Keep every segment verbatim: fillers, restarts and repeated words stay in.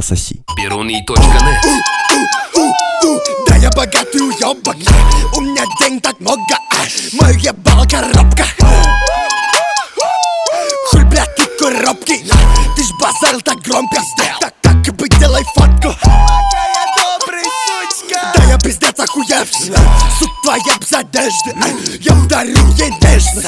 пососи. Перуны точка нет. Да я богатый уёбок, у меня денег так много, мой ебал коробка. Хуй, блядь, ты коробки, ты ж базарил так громко. Так, так и быть, делай фотку. Да я пиздец охуевший, сука твоя без одежды, я ударю ей нежно.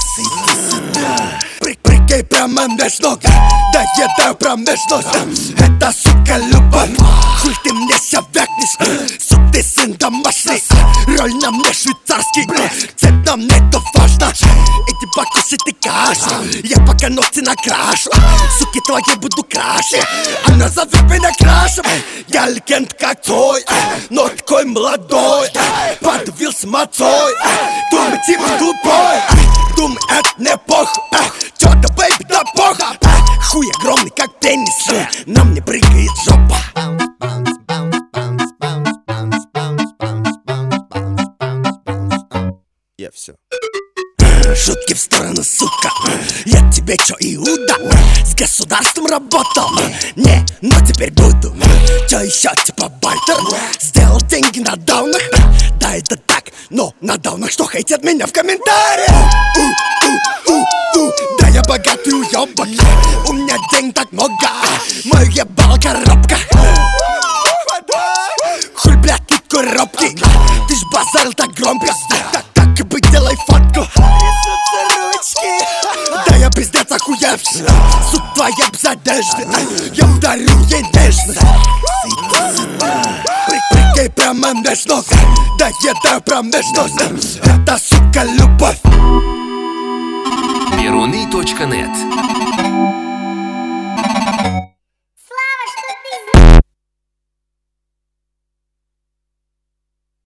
Прикинь прямо меж ног, да еда промежность. Это, сука, любовь, хуй ты мне ся вякнешь. Сука, ты сын домашний, роль на мне швейцарский, цепь на мне то важно. Иди покушай ты кашу, я пока ногти накрашу. Суки твои буду краше, она зовет меня крашем. Я легенд как твой, но такой молодой. Подавил с мацой, думай типа тупой. Думай, это не похуй, чё да, бэйби, да похуй. Хуй огромный, как пенис, на мне прыгает жопа. Я все. Шутки в сторону, сука, я тебе чё, Иуда? С государством работал? Не, но теперь буду. Чё еще, типа байтер? Сделал деньги на даунах? Да, это так, но на даунах что хейтят меня в комментариях? У-у-у-у, да я богатый уёбок, у меня денег так много, мой ебал коробка. Хуй, блядь, ты коробки, ты ж базарил так громко. Так, так и быть, делай фотку. Да я пиздец охуевший, сука твоя без одежды, я ударю ей нежно. Прикинь прямо меж ног, да еда промежность. Это, сука, любовь. Перуны точка нет.